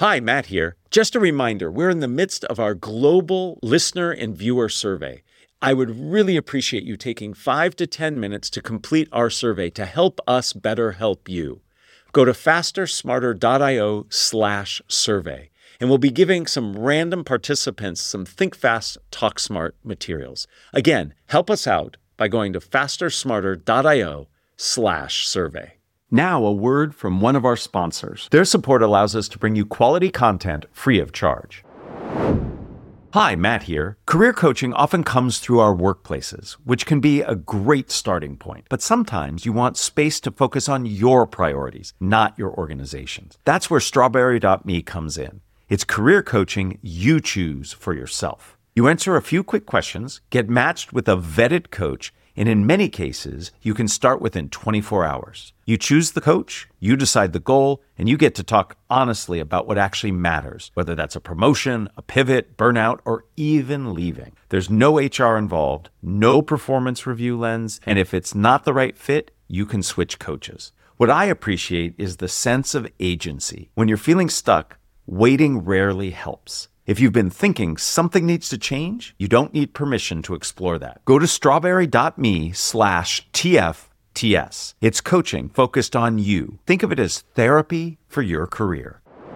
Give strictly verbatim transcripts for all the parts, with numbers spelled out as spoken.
Hi, Matt here. Just a reminder, we're in the midst of our global listener and viewer survey. I would really appreciate you taking five to ten minutes to complete our survey to help us better help you. Go to fastersmarter.io slash survey, and we'll be giving some random participants some Think Fast, Talk Smart materials. Again, help us out by going to fastersmarter.io slash survey. Now, a word from one of our sponsors. Their support allows us to bring you quality content free of charge. Hi, Matt here. Career coaching often comes through our workplaces, which can be a great starting point. But sometimes you want space to focus on your priorities, not your organization's. That's where strawberry dot me comes in. It's career coaching you choose for yourself. You answer a few quick questions, get matched with a vetted coach, and in many cases, you can start within twenty-four hours. You choose the coach, you decide the goal, and you get to talk honestly about what actually matters, whether that's a promotion, a pivot, burnout, or even leaving. There's no H R involved, no performance review lens, and if it's not the right fit, you can switch coaches. What I appreciate is the sense of agency. When you're feeling stuck, waiting rarely helps. If you've been thinking something needs to change, you don't need permission to explore that. Go to strawberry.me slash TFTS. It's coaching focused on you. Think of it as therapy for your career.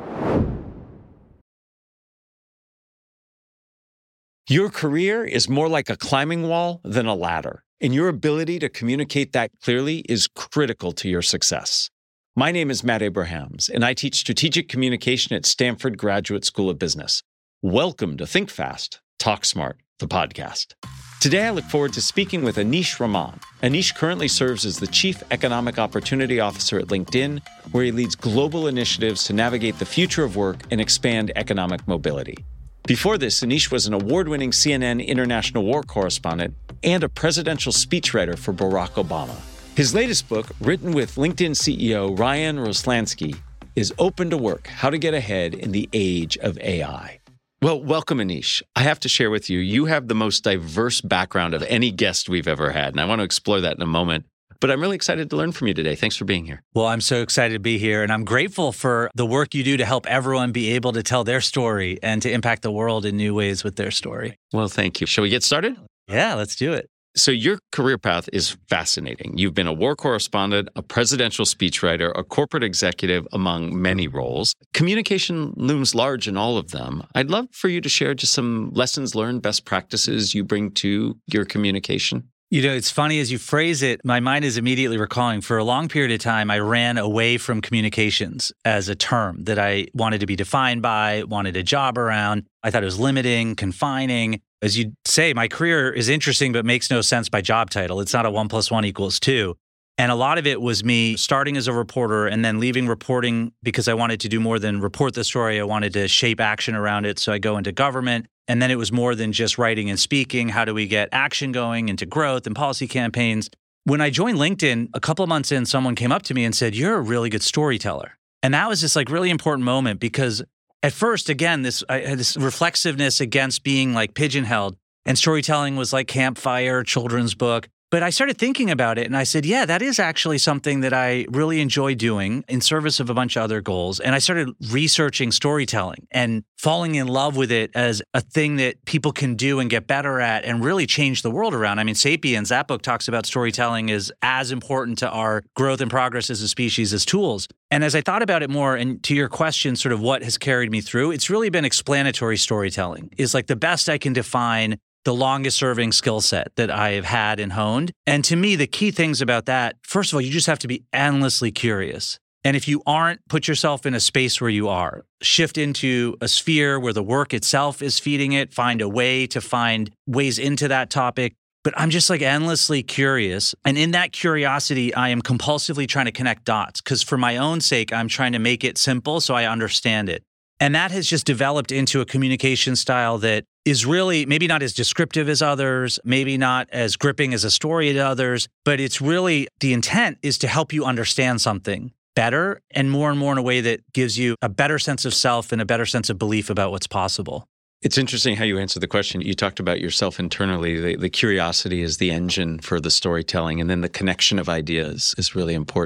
Your career is more like a climbing wall than a ladder, and your ability to communicate that clearly is critical to your success. My name is Matt Abrahams, and I teach strategic communication at Stanford Graduate School of Business. Welcome to Think Fast, Talk Smart, the podcast. Today, I look forward to speaking with Anish Raman. Anish currently serves as the Chief Economic Opportunity Officer at LinkedIn, where he leads global initiatives to navigate the future of work and expand economic mobility. Before this, Anish was an award-winning C N N international war correspondent and a presidential speechwriter for Barack Obama. His latest book, written with LinkedIn C E O Ryan Roslansky, is Open to Work: How to Get Ahead in the Age of A I. Well, welcome, Anish. I have to share with you, you have the most diverse background of any guest we've ever had, and I want to explore that in a moment. But I'm really excited to learn from you today. Thanks for being here. Well, I'm so excited to be here, and I'm grateful for the work you do to help everyone be able to tell their story and to impact the world in new ways with their story. Well, thank you. Shall we get started? Yeah, let's do it. So your career path is fascinating. You've been a war correspondent, a presidential speechwriter, a corporate executive, among many roles. Communication looms large in all of them. I'd love for you to share just some lessons learned, best practices you bring to your communication. You know, it's funny as you phrase it, my mind is immediately recalling for a long period of time, I ran away from communications as a term that I wanted to be defined by, wanted a job around. I thought it was limiting, confining. As you say, my career is interesting, but makes no sense by job title. It's not a one plus one equals two. And a lot of it was me starting as a reporter and then leaving reporting because I wanted to do more than report the story. I wanted to shape action around it. So I go into government. And then it was more than just writing and speaking. How do we get action going into growth and policy campaigns? When I joined LinkedIn, a couple of months in, someone came up to me and said, "You're a really good storyteller." And that was this like really important moment because at first, again, this I had this reflexiveness against being like pigeonholed, and storytelling was like campfire, children's book. But I started thinking about it and I said, yeah, that is actually something that I really enjoy doing in service of a bunch of other goals. And I started researching storytelling and falling in love with it as a thing that people can do and get better at and really change the world around. I mean, Sapiens, that book talks about storytelling is as important to our growth and progress as a species as tools. And as I thought about it more, and to your question, sort of what has carried me through, it's really been explanatory storytelling is like the best I can define the longest serving skill set that I have had and honed. And to me, the key things about that, first of all, you just have to be endlessly curious. And if you aren't, put yourself in a space where you are. Shift into a sphere where the work itself is feeding it. Find a way to find ways into that topic. But I'm just like endlessly curious. And in that curiosity, I am compulsively trying to connect dots because for my own sake, I'm trying to make it simple so I understand it. And that has just developed into a communication style that is really maybe not as descriptive as others, maybe not as gripping as a story to others, but it's really the intent is to help you understand something better and more and more in a way that gives you a better sense of self and a better sense of belief about what's possible. It's interesting how you answered the question. You talked about yourself internally. The, the curiosity is the engine for the storytelling, and then the connection of ideas is really important.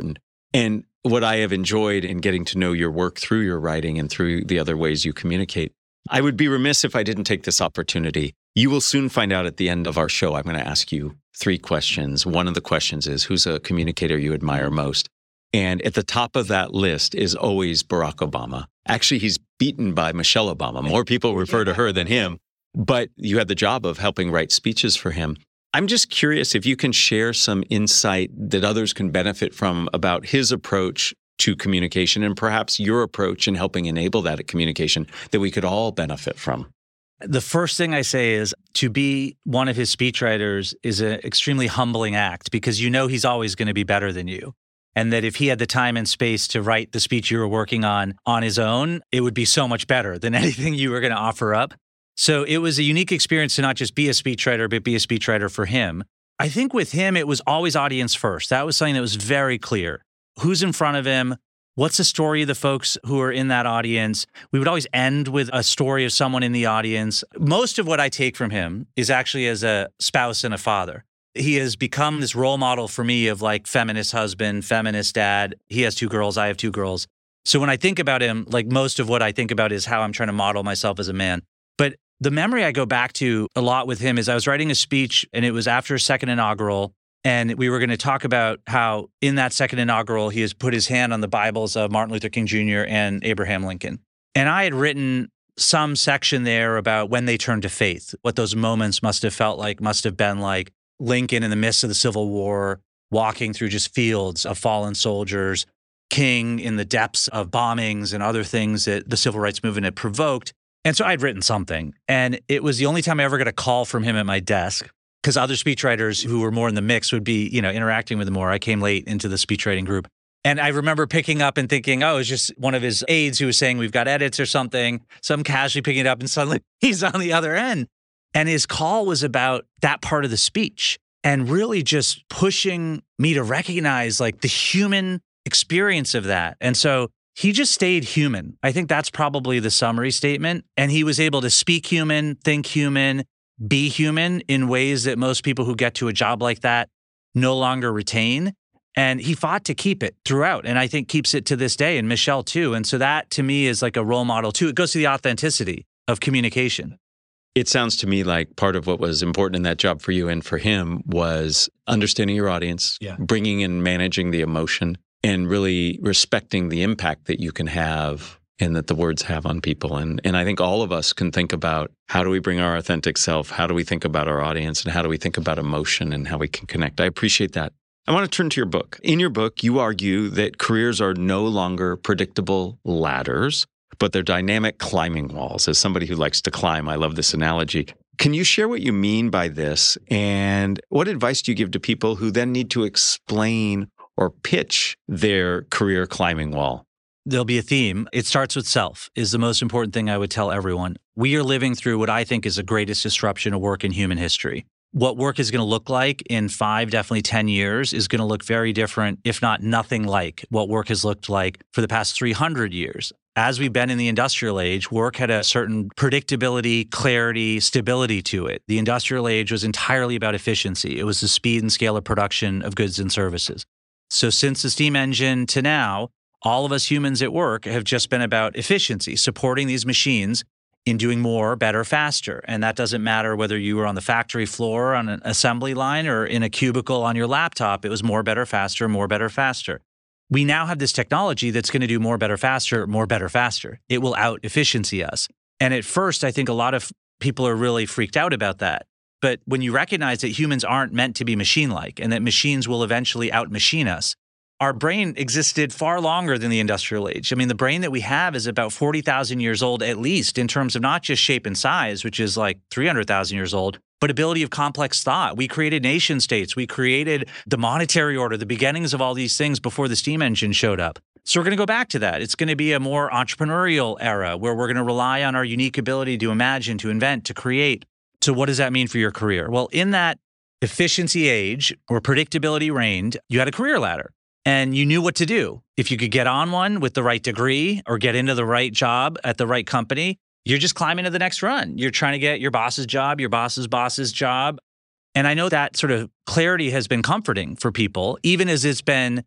And what I have enjoyed in getting to know your work through your writing and through the other ways you communicate, I would be remiss if I didn't take this opportunity. You will soon find out at the end of our show, I'm going to ask you three questions. One of the questions is, who's a communicator you admire most? And at the top of that list is always Barack Obama. Actually, he's beaten by Michelle Obama. More people refer to her than him, but you had the job of helping write speeches for him. I'm just curious if you can share some insight that others can benefit from about his approach to communication and perhaps your approach in helping enable that communication that we could all benefit from. The first thing I say is to be one of his speechwriters is an extremely humbling act because you know he's always going to be better than you. And that if he had the time and space to write the speech you were working on on his own, it would be so much better than anything you were going to offer up. So it was a unique experience to not just be a speechwriter, but be a speechwriter for him. I think with him, it was always audience first. That was something that was very clear. Who's in front of him? What's the story of the folks who are in that audience? We would always end with a story of someone in the audience. Most of what I take from him is actually as a spouse and a father. He has become this role model for me of like feminist husband, feminist dad. He has two girls, I have two girls. So when I think about him, like most of what I think about is how I'm trying to model myself as a man. But the memory I go back to a lot with him is I was writing a speech and it was after a second inaugural. And we were going to talk about how in that second inaugural, he has put his hand on the Bibles of Martin Luther King Junior and Abraham Lincoln. And I had written some section there about when they turned to faith, what those moments must have felt like, must have been like. Lincoln in the midst of the Civil War, walking through just fields of fallen soldiers, King in the depths of bombings and other things that the civil rights movement had provoked. And so I'd written something. And it was the only time I ever got a call from him at my desk because other speechwriters who were more in the mix would be, you know, interacting with him more. I came late into the speechwriting group. And I remember picking up and thinking, oh, it's just one of his aides who was saying we've got edits or something. So I'm casually picking it up and suddenly he's on the other end. And his call was about that part of the speech and really just pushing me to recognize like the human experience of that. And so he just stayed human. I think that's probably the summary statement. And he was able to speak human, think human, be human in ways that most people who get to a job like that no longer retain. And he fought to keep it throughout. And I think keeps it to this day, and Michelle too. And so that to me is like a role model too. It goes to the authenticity of communication. It sounds to me like part of what was important in that job for you and for him was understanding your audience, yeah. bringing and managing the emotion, and really respecting the impact that you can have and that the words have on people. And and I think all of us can think about how do we bring our authentic self? How do we think about our audience? And how do we think about emotion and how we can connect? I appreciate that. I want to turn to your book. In your book, you argue that careers are no longer predictable ladders, but they're dynamic climbing walls. As somebody who likes to climb, I love this analogy. Can you share what you mean by this? And what advice do you give to people who then need to explain or pitch their career climbing wall? There'll be a theme. It starts with self is the most important thing I would tell everyone. We are living through what I think is the greatest disruption of work in human history. What work is going to look like in five, definitely ten years is going to look very different, if not nothing like what work has looked like for the past three hundred years. As we've been in the industrial age, work had a certain predictability, clarity, stability to it. The industrial age was entirely about efficiency. It was the speed and scale of production of goods and services. So since the steam engine to now, all of us humans at work have just been about efficiency, supporting these machines in doing more, better, faster. And that doesn't matter whether you were on the factory floor on an assembly line or in a cubicle on your laptop. It was more, better, faster, more, better, faster. We now have this technology that's going to do more, better, faster, more, better, faster. It will out efficiency us. And at first, I think a lot of people are really freaked out about that. But when you recognize that humans aren't meant to be machine-like and that machines will eventually out-machine us, our brain existed far longer than the industrial age. I mean, the brain that we have is about forty thousand years old, at least in terms of not just shape and size, which is like three hundred thousand years old, but ability of complex thought. We created nation states. We created the monetary order, the beginnings of all these things before the steam engine showed up. So we're going to go back to that. It's going to be a more entrepreneurial era where we're going to rely on our unique ability to imagine, to invent, to create. So what does that mean for your career? Well, in that efficiency age where predictability reigned, you had a career ladder. And you knew what to do. If you could get on one with the right degree or get into the right job at the right company, you're just climbing to the next run. You're trying to get your boss's job, your boss's boss's job. And I know that sort of clarity has been comforting for people, even as it's been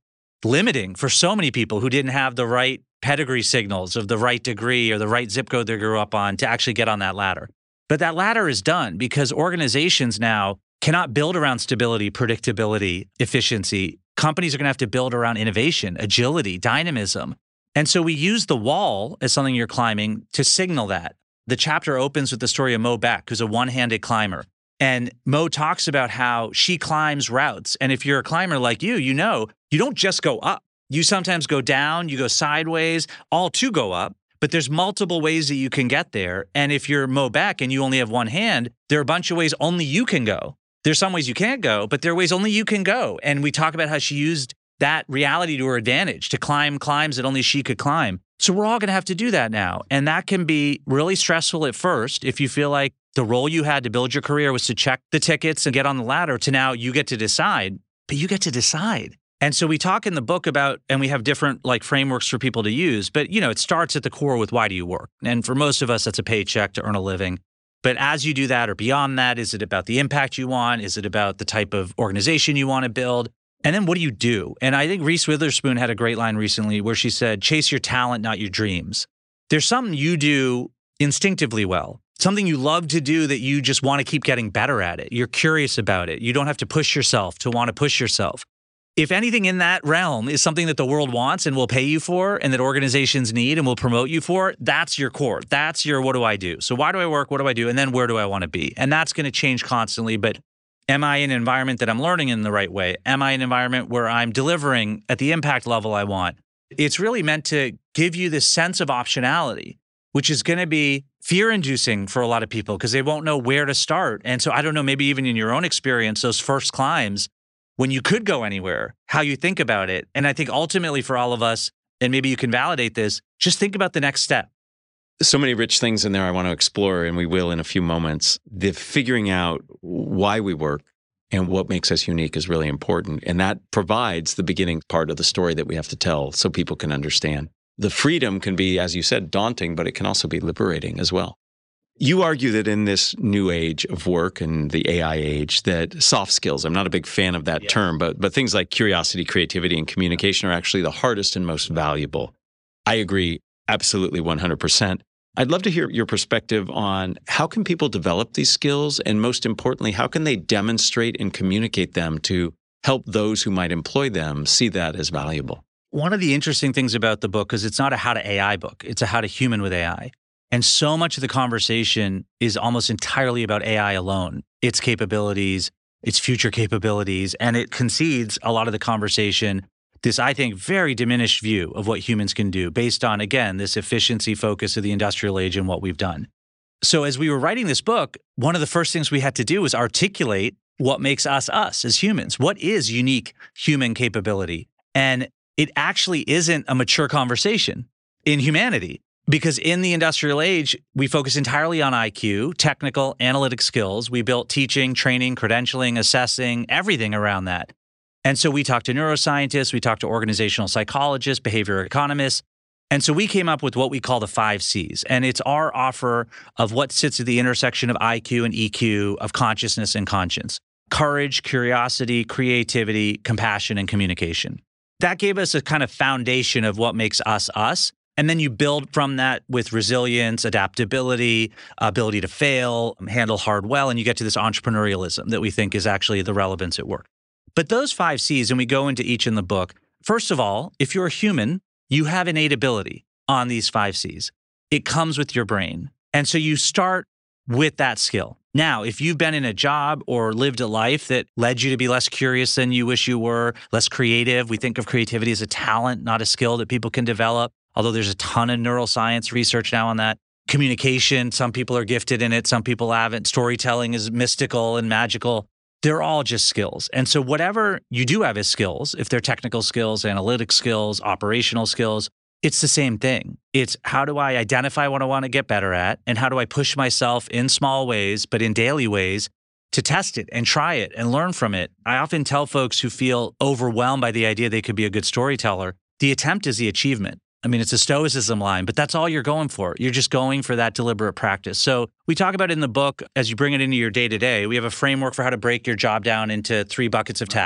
limiting for so many people who didn't have the right pedigree signals of the right degree or the right zip code they grew up on to actually get on that ladder. But that ladder is done because organizations now cannot build around stability, predictability, efficiency. Companies are going to have to build around innovation, agility, dynamism. And so we use the wall as something you're climbing to signal that. The chapter opens with the story of Mo Beck, who's a one-handed climber. And Mo talks about how she climbs routes. And if you're a climber like you, you know, you don't just go up. You sometimes go down, you go sideways, all to go up. But there's multiple ways that you can get there. And if you're Mo Beck and you only have one hand, there are a bunch of ways only you can go. There's some ways you can't go, but there are ways only you can go. And we talk about how she used that reality to her advantage to climb climbs that only she could climb. So we're all going to have to do that now. And that can be really stressful at first if you feel like the role you had to build your career was to check the tickets and get on the ladder to now you get to decide, but you get to decide. And so we talk in the book about, and we have different like frameworks for people to use, but you know, it starts at the core with why do you work? And for most of us, that's a paycheck to earn a living. But as you do that or beyond that, is it about the impact you want? Is it about the type of organization you want to build? And then what do you do? And I think Reese Witherspoon had a great line recently where she said, chase your talent, not your dreams. There's something you do instinctively well, something you love to do that you just want to keep getting better at it. You're curious about it. You don't have to push yourself to want to push yourself. If anything in that realm is something that the world wants and will pay you for and that organizations need and will promote you for, that's your core. That's your what do I do? So why do I work? What do I do? And then where do I want to be? And that's going to change constantly. But am I in an environment that I'm learning in the right way? Am I in an environment where I'm delivering at the impact level I want? It's really meant to give you this sense of optionality, which is going to be fear-inducing for a lot of people because they won't know where to start. And so I don't know, maybe even in your own experience, those first climbs, when you could go anywhere, how you think about it. And I think ultimately for all of us, and maybe you can validate this, just think about the next step. So many rich things in there I want to explore, and we will in a few moments. The figuring out why we work and what makes us unique is really important. And that provides the beginning part of the story that we have to tell so people can understand. The freedom can be, as you said, daunting, but it can also be liberating as well. You argue that in this new age of work and the A I age, that soft skills, I'm not a big fan of that yeah. term, but but things like curiosity, creativity, and communication are actually the hardest and most valuable. I agree absolutely one hundred percent. I'd love to hear your perspective on how can people develop these skills, and most importantly, how can they demonstrate and communicate them to help those who might employ them see that as valuable? One of the interesting things about the book is it's not a how to A I book. It's a how to human with A I. And so much of the conversation is almost entirely about A I alone, its capabilities, its future capabilities, and it concedes a lot of the conversation, this, I think, very diminished view of what humans can do based on, again, this efficiency focus of the industrial age and what we've done. So as we were writing this book, one of the first things we had to do was articulate what makes us us as humans. What is unique human capability? And it actually isn't a mature conversation in humanity. Because in the industrial age, we focus entirely on I Q, technical, analytic skills. We built teaching, training, credentialing, assessing, everything around that. And so we talked to neuroscientists, we talked to organizational psychologists, behavioral economists. And so we came up with what we call the five C's. And it's our offer of what sits at the intersection of I Q and E Q, of consciousness and conscience. Courage, curiosity, creativity, compassion, and communication. That gave us a kind of foundation of what makes us us. And then you build from that with resilience, adaptability, ability to fail, handle hard well, and you get to this entrepreneurialism that we think is actually the relevance at work. But those five C's, and we go into each in the book, first of all, if you're a human, you have innate ability on these five C's. It comes with your brain. And so you start with that skill. Now, if you've been in a job or lived a life that led you to be less curious than you wish you were, less creative, we think of creativity as a talent, not a skill that people can develop. Although there's a ton of neuroscience research now on that. Communication, some people are gifted in it, some people haven't. Storytelling is mystical and magical. They're all just skills. And so whatever you do have as skills, if they're technical skills, analytic skills, operational skills, it's the same thing. It's how do I identify what I want to get better at, and how do I push myself in small ways, but in daily ways, to test it and try it and learn from it. I often tell folks who feel overwhelmed by the idea they could be a good storyteller, the attempt is the achievement. I mean, it's a stoicism line, but that's all you're going for. You're just going for that deliberate practice. So we talk about it in the book as you bring it into your day-to-day. We have a framework for how to break your job down into three buckets of tasks.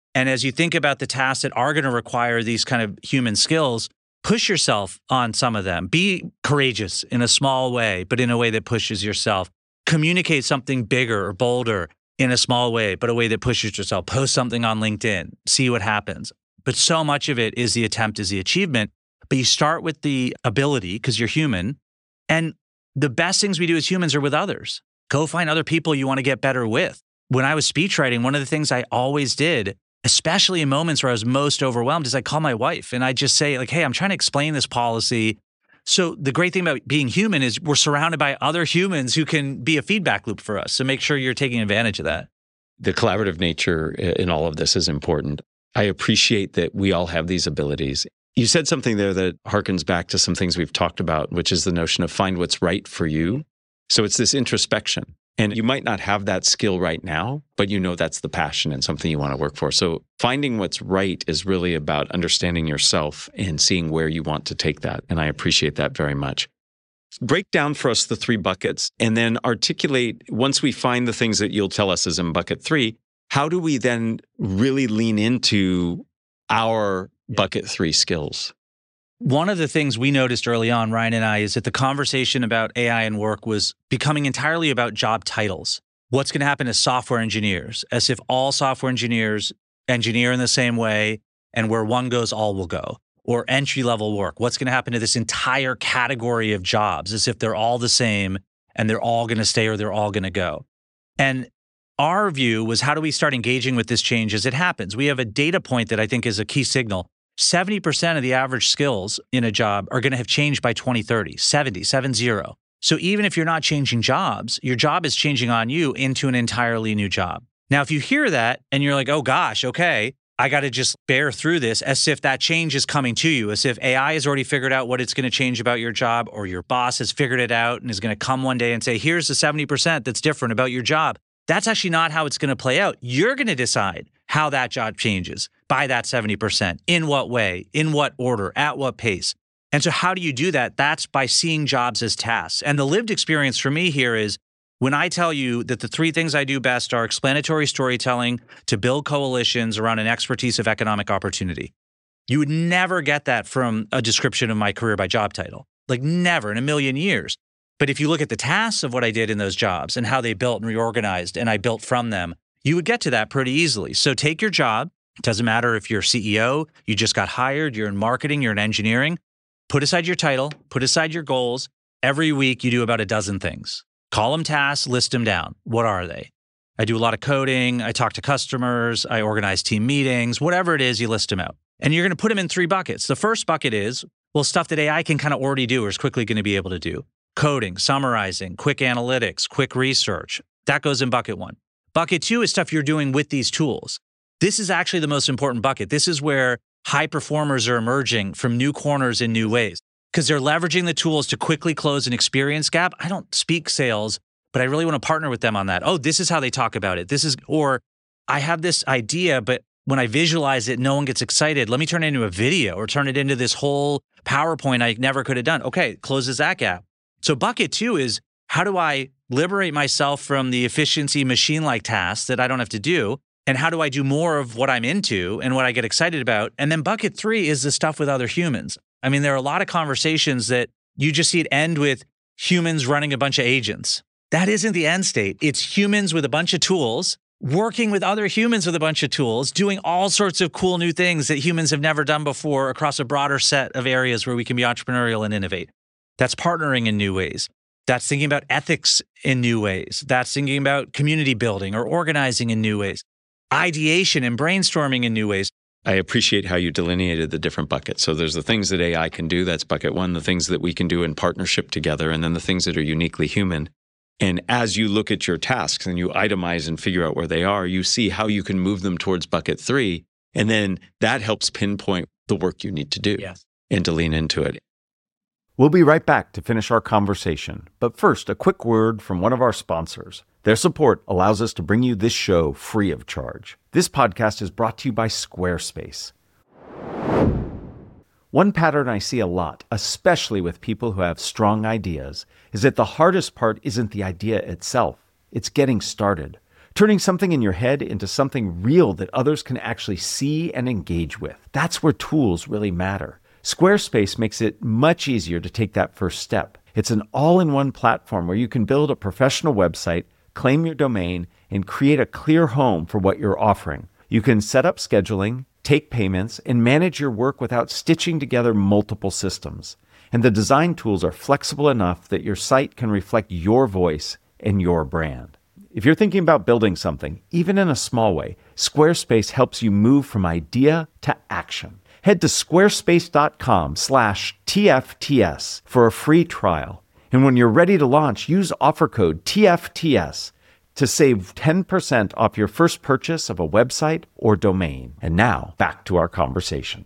And as you think about the tasks that are going to require these kind of human skills, push yourself on some of them. Be courageous in a small way, but in a way that pushes yourself. Communicate something bigger or bolder in a small way, but a way that pushes yourself. Post something on LinkedIn, see what happens. But so much of it is the attempt, is the achievement. But you start with the ability because you're human. And the best things we do as humans are with others. Go find other people you want to get better with. When I was speech writing, one of the things I always did, especially in moments where I was most overwhelmed, is I call my wife and I just say like, hey, I'm trying to explain this policy. So the great thing about being human is we're surrounded by other humans who can be a feedback loop for us. So make sure you're taking advantage of that. The collaborative nature in all of this is important. I appreciate that we all have these abilities. You said something there that harkens back to some things we've talked about, which is the notion of find what's right for you. So it's this introspection. And you might not have that skill right now, but you know that's the passion and something you want to work for. So finding what's right is really about understanding yourself and seeing where you want to take that. And I appreciate that very much. Break down for us the three buckets and then articulate, once we find the things that you'll tell us is in bucket three, how do we then really lean into our bucket three skills? One of the things we noticed early on, Ryan and I, is that the conversation about A I and work was becoming entirely about job titles. What's going to happen to software engineers? As if all software engineers engineer in the same way, and where one goes, all will go. Or entry-level work. What's going to happen to this entire category of jobs? As if they're all the same, and they're all going to stay or they're all going to go. And our view was, how do we start engaging with this change as it happens? We have a data point that I think is a key signal. seventy percent of the average skills in a job are going to have changed by twenty thirty, seventy, seven zero. So even if you're not changing jobs, your job is changing on you into an entirely new job. Now, if you hear that and you're like, oh gosh, okay, I got to just bear through this as if that change is coming to you, as if A I has already figured out what it's going to change about your job, or your boss has figured it out and is going to come one day and say, here's the seventy percent that's different about your job. That's actually not how it's going to play out. You're going to decide how that job changes by that seventy percent, in what way, in what order, at what pace. And so how do you do that? That's by seeing jobs as tasks. And the lived experience for me here is when I tell you that the three things I do best are explanatory storytelling to build coalitions around an expertise of economic opportunity. You would never get that from a description of my career by job title, like never in a million years. But if you look at the tasks of what I did in those jobs and how they built and reorganized and I built from them, you would get to that pretty easily. So take your job. It doesn't matter if you're C E O, you just got hired, you're in marketing, you're in engineering. Put aside your title, put aside your goals. Every week you do about a dozen things. Call them tasks, list them down. What are they? I do a lot of coding. I talk to customers. I organize team meetings. Whatever it is, you list them out. And you're going to put them in three buckets. The first bucket is, well, stuff that A I can kind of already do or is quickly going to be able to do. Coding, summarizing, quick analytics, quick research. That goes in bucket one. Bucket two is stuff you're doing with these tools. This is actually the most important bucket. This is where high performers are emerging from new corners in new ways because they're leveraging the tools to quickly close an experience gap. I don't speak sales, but I really want to partner with them on that. Oh, this is how they talk about it. This is, or I have this idea, but when I visualize it, no one gets excited. Let me turn it into a video or turn it into this whole PowerPoint I never could have done. Okay, closes that gap. So bucket two is, how do I liberate myself from the efficiency machine-like tasks that I don't have to do? And how do I do more of what I'm into and what I get excited about? And then bucket three is the stuff with other humans. I mean, there are a lot of conversations that you just see it end with humans running a bunch of agents. That isn't the end state. It's humans with a bunch of tools, working with other humans with a bunch of tools, doing all sorts of cool new things that humans have never done before across a broader set of areas where we can be entrepreneurial and innovate. That's partnering in new ways. That's thinking about ethics in new ways. That's thinking about community building or organizing in new ways. Ideation and brainstorming in new ways. I appreciate how you delineated the different buckets. So there's the things that A I can do, that's bucket one, the things that we can do in partnership together, and then the things that are uniquely human. And as you look at your tasks and you itemize and figure out where they are, you see how you can move them towards bucket three. And then that helps pinpoint the work you need to do Yes. and to lean into it. We'll be right back to finish our conversation. But first, a quick word from one of our sponsors. Their support allows us to bring you this show free of charge. This podcast is brought to you by Squarespace. One pattern I see a lot, especially with people who have strong ideas, is that the hardest part isn't the idea itself. It's getting started. turning something in your head into something real that others can actually see and engage with. That's where tools really matter. Squarespace makes it much easier to take that first step. It's an all-in-one platform where you can build a professional website, claim your domain, and create a clear home for what you're offering. You can set up scheduling, take payments, and manage your work without stitching together multiple systems. And the design tools are flexible enough that your site can reflect your voice and your brand. If you're thinking about building something, even in a small way, Squarespace helps you move from idea to action. Head to squarespace.com slash TFTS for a free trial. And when you're ready to launch, use offer code T F T S to save ten percent off your first purchase of a website or domain. And now, back to our conversation.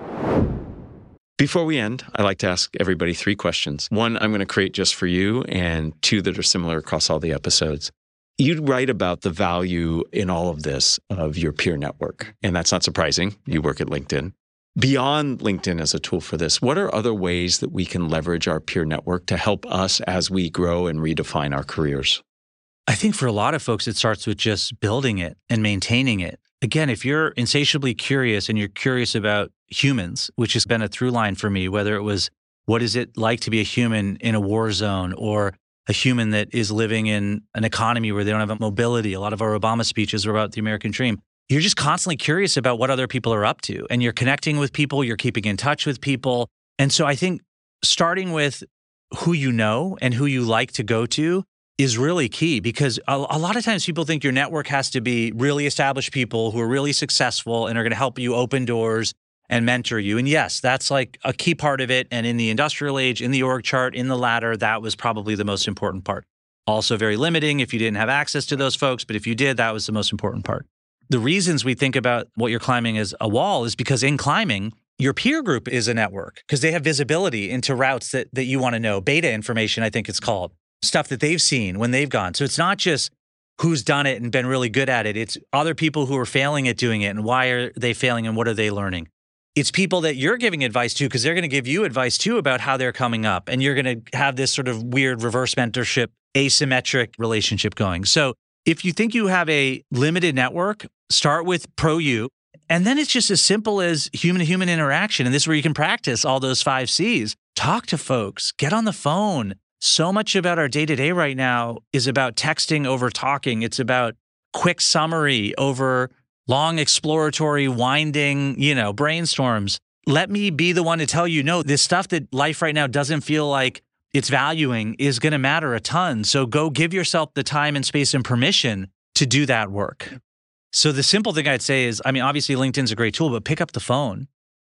Before we end, I like to ask everybody three questions. One, I'm going to create just for you, and two that are similar across all the episodes. You write about the value in all of this of your peer network, and that's not surprising. You work at LinkedIn. Beyond LinkedIn as a tool for this, what are other ways that we can leverage our peer network to help us as we grow and redefine our careers? I think for a lot of folks, it starts with just building it and maintaining it. Again, if you're insatiably curious and you're curious about humans, which has been a through line for me, whether it was what is it like to be a human in a war zone or a human that is living in an economy where they don't have a mobility. A lot of our Obama speeches are about the American dream. You're just constantly curious about what other people are up to, and you're connecting with people, you're keeping in touch with people. And so I think starting with who you know and who you like to go to is really key, because a, a lot of times people think your network has to be really established people who are really successful and are going to help you open doors and mentor you. And yes, that's like a key part of it. And in the industrial age, in the org chart, in the ladder, that was probably the most important part. Also very limiting if you didn't have access to those folks, but if you did, that was the most important part. The reasons we think about what you're climbing as a wall is because in climbing, your peer group is a network because they have visibility into routes that, that you want to know. Beta information, I think it's called. Stuff that they've seen when they've gone. So it's not just who's done it and been really good at it. It's other people who are failing at doing it and why are they failing and what are they learning. It's people that you're giving advice to because they're going to give you advice too about how they're coming up. And you're going to have this sort of weird reverse mentorship, asymmetric relationship going. So if you think you have a limited network, start with pro you. And then it's just as simple as human-to-human interaction. And this is where you can practice all those five C's. Talk to folks, get on the phone. So much about our day-to-day right now is about texting over talking. It's about quick summary over long exploratory, winding, you know, brainstorms. Let me be the one to tell you, no, this stuff that life right now doesn't feel like it's valuing is going to matter a ton. So go give yourself the time and space and permission to do that work. So the simple thing I'd say is, I mean, obviously LinkedIn's a great tool, but pick up the phone,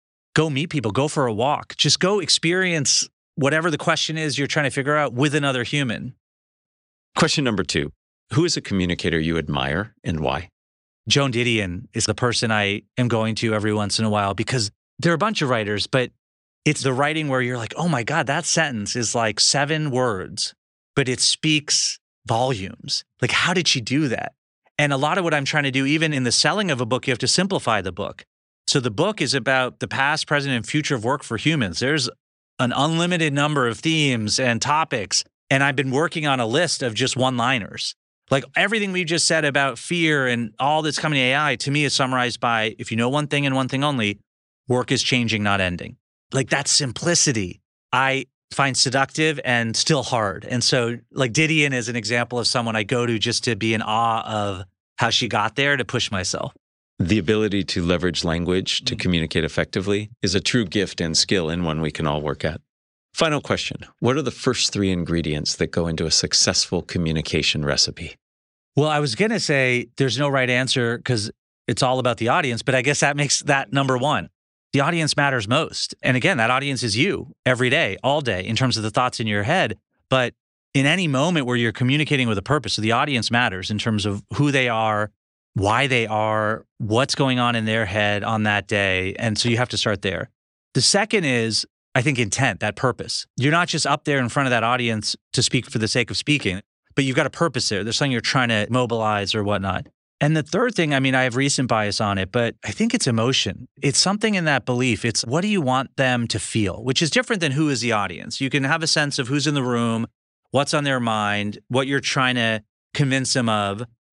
go meet people, go for a walk, just go experience whatever the question is you're trying to figure out with another human. Question number two, who is a communicator you admire and why? Joan Didion is the person I am going to every once in a while because there are a bunch of writers, but it's the writing where you're like, oh my God, that sentence is like seven words, but it speaks volumes. Like, how did she do that? And a lot of what I'm trying to do, even in the selling of a book, you have to simplify the book. So the book is about the past, present, and future of work for humans. There's an unlimited number of themes and topics. And I've been working on a list of just one-liners. Like everything we just said about fear and all that's coming to A I, to me is summarized by, if you know one thing and one thing only, work is changing, not ending. Like that simplicity, I find seductive and still hard. And so like Didion is an example of someone I go to just to be in awe of how she got there to push myself. The ability to leverage language to communicate effectively is a true gift and skill and one we can all work at. Final question. What are the first three ingredients that go into a successful communication recipe? Well, I was going to say there's no right answer because it's all about the audience, but I guess that makes that number one. The audience matters most. And again, that audience is you every day, all day, in terms of the thoughts in your head. But in any moment where you're communicating with a purpose, so the audience matters in terms of who they are, why they are, what's going on in their head on that day. And so you have to start there. The second is, I think, intent, that purpose. You're not just up there in front of that audience to speak for the sake of speaking, but you've got a purpose there. There's something you're trying to mobilize or whatnot. And the third thing, I mean, I have recent bias on it, but I think it's emotion. It's something in that belief. It's what do you want them to feel, which is different than who is the audience. You can have a sense of who's in the room, what's on their mind, what you're trying to convince them of.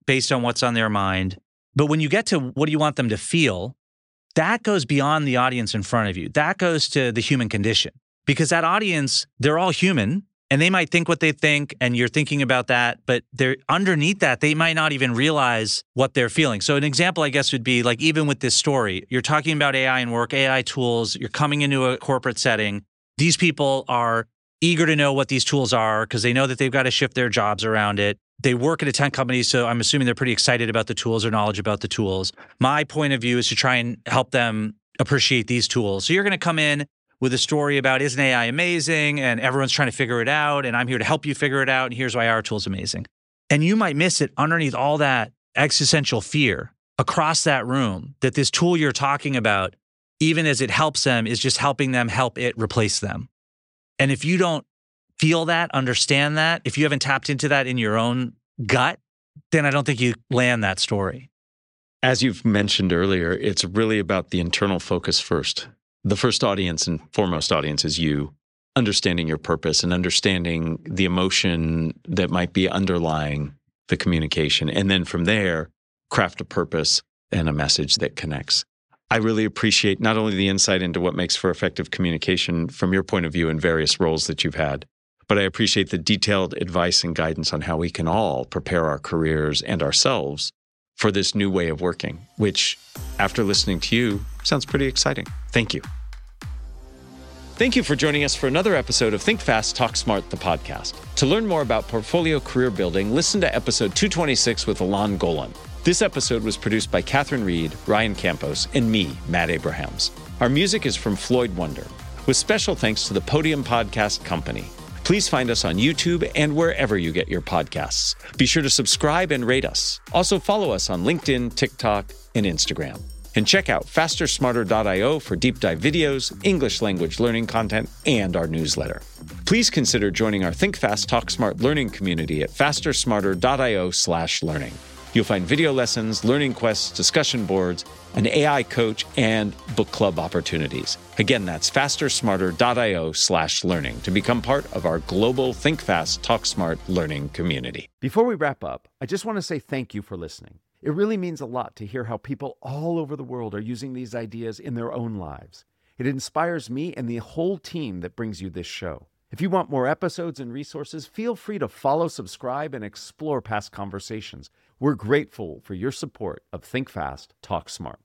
based on what's on their mind. But when you get to what do you want them to feel, that goes beyond the audience in front of you. That goes to the human condition. Because that audience, they're all human, and they might think what they think, and you're thinking about that, but they're underneath that, they might not even realize what they're feeling. So an example, I guess, would be like even with this story, you're talking about A I and work, A I tools, you're coming into a corporate setting. These people are eager to know what these tools are because they know that they've got to shift their jobs around it. They work at a tech company, so I'm assuming they're pretty excited about the tools or knowledge about the tools. My point of view is to try and help them appreciate these tools. So you're going to come in with a story about isn't A I amazing and everyone's trying to figure it out and I'm here to help you figure it out and here's why our tool's amazing. And you might miss it underneath all that existential fear across that room that this tool you're talking about, even as it helps them, is just helping them help it replace them. And if you don't feel that, understand that, if you haven't tapped into that in your own gut, then I don't think you land that story. As you've mentioned earlier, it's really about the internal focus first. The first audience and foremost audience is you, understanding your purpose and understanding the emotion that might be underlying the communication. And then from there, craft a purpose and a message that connects. I really appreciate not only the insight into what makes for effective communication from your point of view in various roles that you've had, but I appreciate the detailed advice and guidance on how we can all prepare our careers and ourselves for this new way of working, which, after listening to you, sounds pretty exciting. Thank you. Thank you for joining us for another episode of Think Fast, Talk Smart, the podcast. To learn more about portfolio career building, listen to episode two twenty-six with Alon Golan. This episode was produced by Catherine Reed, Ryan Campos, and me, Matt Abrahams. Our music is from Floyd Wonder, with special thanks to the Podium Podcast Company. Please find us on YouTube and wherever you get your podcasts. Be sure to subscribe and rate us. Also follow us on LinkedIn, TikTok, and Instagram. And check out faster smarter dot io for deep dive videos, English language learning content, and our newsletter. Please consider joining our Think Fast, Talk Smart learning community at faster smarter dot io slash learning. You'll find video lessons, learning quests, discussion boards, an A I coach, and book club opportunities. Again, that's faster smarter dot io slash learning to become part of our global Think Fast, Talk Smart learning community. Before we wrap up, I just want to say thank you for listening. It really means a lot to hear how people all over the world are using these ideas in their own lives. It inspires me and the whole team that brings you this show. If you want more episodes and resources, feel free to follow, subscribe, and explore past conversations. We're grateful for your support of Think Fast, Talk Smart.